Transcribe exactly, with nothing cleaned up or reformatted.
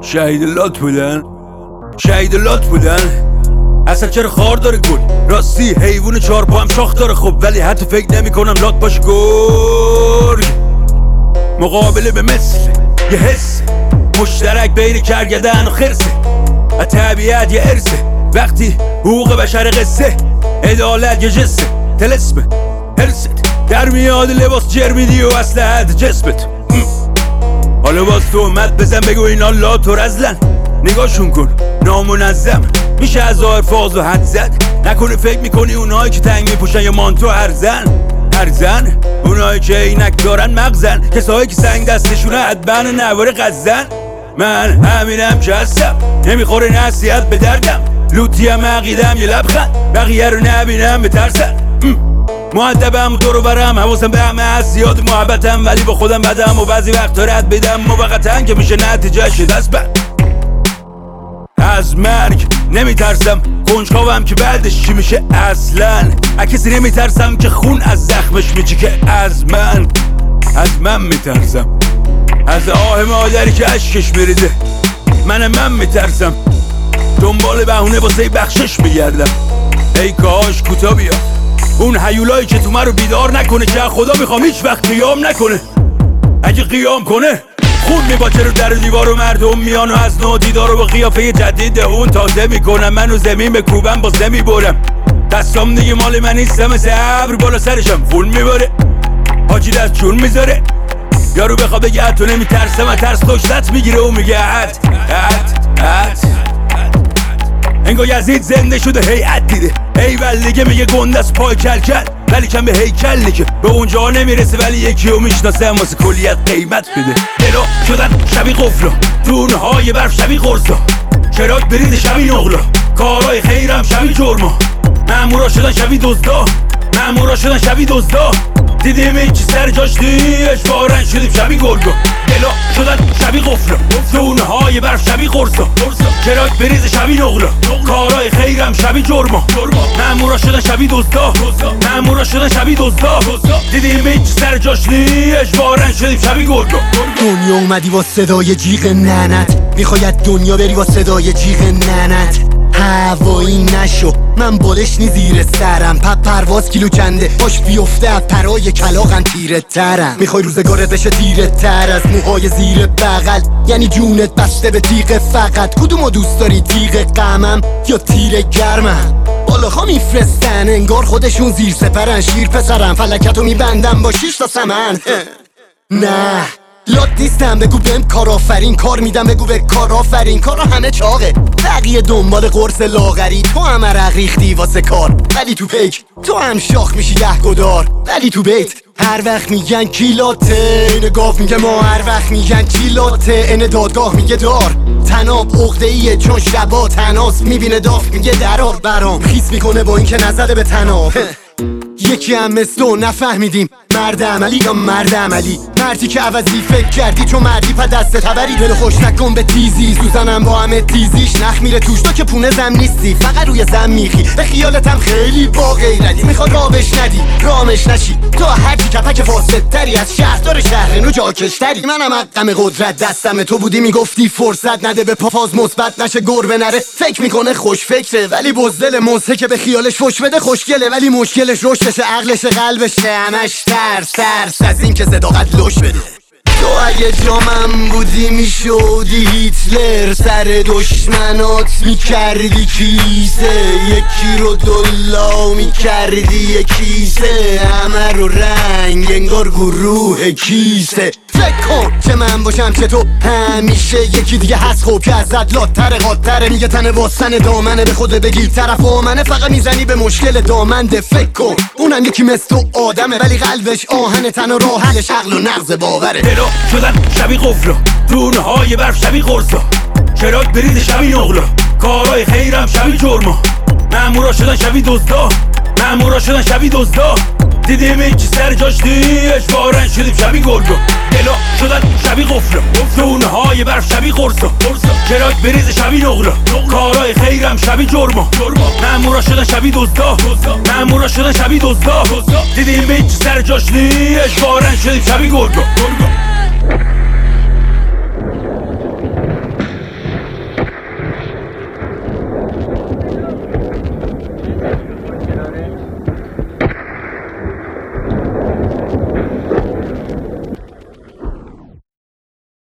شهید لات بودن شهید لات بودن اصلا چرا خار داره گل راستی حیوون چهار پا هم شاخ داره خب ولی حتی فکر نمی کنم لات باشه گرگ مقابله به مثل یه حس مشترک بین کرگدن و خرسه و طبیعت یه ارثه وقتی حقوق بشر قصه عدالت یه جسه تلسمه هرست در میاد لباس جرمیدی و اسلحت جسمت حالا باز تهمت بزن بگو اینا لات و رزلن نگاهشون کن نامنظم میشه از ظاهر فاز و حد زد نکنه فکر میکنی اونایی که تنگ میپوشن یا مانتو هرزن هرزن اونایی که عینک دارن مغزن کسایی که سنگ دستشونه حدبن نوار غزن من همینم که هستم نمیخوره نصیحت به دردم لوتیم عقیدم یه لبخند بقیه رو نبینم بترسن مؤدبم و دورو برم حواسم به همه هست زیاد محبتم ولی با خودم بدم و بعضی وقتا رد بدم موقتا که میشه نتیجهش دست بند از مرگ نمیترسم کنجکاوم که بعدش چی میشه اصلا از کسی نمیترسم که خون از زخمش میچکه از من از من میترسم از آه مادری که اشکش میریزه من من میترسم دنبال بهونه واسه بخشش میگردم ای کاش کوتا بیا اون هیولایی که تو من رو بیدار نکنه که خدا میخوام هیچ وقت قیام نکنه اگه قیام کنه خون میباچه رو در دیوار و مردم میان و از نو دیدار رو با قیافه جدید اون تازه میکنم منو زمین به کوبم باز نمیبرم دستام دیگه مال من نیستم مثل ابر بالا سرشم خون میباره حاجی دست چون میذاره یارو بخواه بگه حتی نمیترسم از ترس داشتت میگیره و میگه حد حد حد انگار یزید زنده شده هیئت دیده ایول دیگه میگه گنده از پای کل کل ولی کم به هیکل دیگه به اونجا نمیرسه ولی یکی رو میشناسه واسه کلیت قیمت بده درا شدن شبیه قفلا دونهای برف شبیه قرصا چراغ برید شبیه نقلا کارهای خیرم شبیه جرما مامورا شدن شبیه دزدا مامورا شدن شبیه دزدا دیدیم این چی سر جاش دیش بارن شدیم شبیه گرگا دلا شدن شبیه قفلا دونهای برف شبیه قرصا چراغ بریز شبیه نقلا کارهای خیرم شبیه جرما مامورا شدن شبیه دزدا مامورا شدن شبیه دزدا دیدیم این چی سر جاش دیش بارن شدیم شبیه گرگا دنیا اومدی با صدای جیغ ننت میخواید دنیا بری با صدای جیغ ننت هوایی نشو من بالش نی زیر سرم پپ پرواز کیلو کنده باش بیفته از پرای کلاغم تیره ترم میخوای روزگارت بشه تیره تر از موهای زیر بغل یعنی جونت بسته به تیغ فقط کدومو دوست داری تیغ غمم یا تیر گرمم بالاها میفرستن انگار خودشون زیر سپرن شیر پسرم فلکتو میبندم با شیش تا سمن نه لات نیستم بگو بهم کار آفرین کار میدم بگو به کار آفرین کارا همه چاقه بقیه دنبال قرص لاغری تو هم عرق ریختی واسه کار ولی تو پیک تو هم شاخ میشی یهگدار ولی تو بیت هر وقت میگن کیلاته این گاف میگه ما هر وقت میگن کیلاته این دادگاه میگه دار تناب عقده ایه چون شبا تناس میبینه داف میگه درار برام خیس میکنه با اینکه نزده به تناب یکی هم مثل تو نفهمیدیم مرد عملی یا مرد عملی مردی که عوضی فکر کردی چون مردی پا دست تبری دل خوش نکن به تیزی سوزنم با همه تیزیش نخ میره توش تو که پونه زم نیستی فقط روی زم میخی به خیالتم خیلی با غیرتی میخواد رابش ندی رامش نشی تو هرچی کپک فاسدتری از شهردار شهرنو جاکشتری منم حقم قدرت دستم تو بودی میگفتی فرصت نده به پافاز مثبت نشه گربه نره فکر میکنه خوش فکره ولی بزدل مزه که به خیالش فش بده خوشگله ولی مشکلش رشدشه عقلش قلبش همش ترس ترس از این که صداقت لش بده تو اگه جامم بودی میشودی هیتلر سر دشمنات میکردی کیسه یکی رو دلا میکردی یکیسه همه رو رنگ انگار گروه کیسه فکر کن که من باشم که تو همیشه یکی دیگه هست خوب که ازت لاتره قاتره میگه تنه باستن دامنه به خود بگیر طرف آمنه فقط میزنی به مشکل دامنده فکر کن اونم یکی مثل تو آدمه ولی قلبش آهن تن و راه حلش عقل و نغز باوره دلا شدن شبیه قفلا دونهای برف شبیه قرصا چراغ برید شبیه نقلا کارهای خیرم شبیه جرما مامورا شدن شبیه دزدا مامورا شدن شبیه دزدا دیدیم این چی سر جاش دیش بارن شدیم شبیه گرگا دلا شدن شبیه قفلا دونهای برف شبیه قرصا چراغ بریز شبیه نقلا کارهای خیرم شبیه جرما مامورا شدن شبیه دزدا مامورا شدن شبیه دزدا دیدیم این چی سر جاش دیش بارن شدیم شبیه گرگا